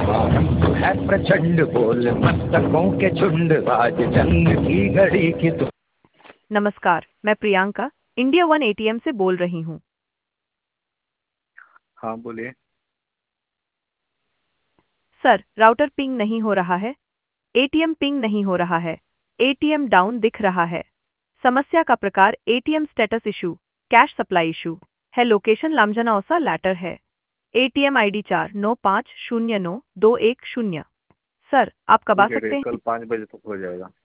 हम तो है प्रचंड, बोल मस्तकों के झुंड, आज जंग की घड़ी की तो। नमस्कार, मैं प्रियंका इंडिया वन एटीएम से बोल रही हूँ। हाँ बोलिए। सर, राउटर पिंग नहीं हो रहा है। एटीएम पिंग नहीं हो रहा है। एटीएम डाउन दिख रहा है। समस्या का प्रकार ATM status issue, cash supply issue है। लोकेशन लामजनाओसा लैटर है। ATM ID 49509210। सर, आप कब आ ठीक है, सकते कल हैं? 5 बजे तक हो जाएगा।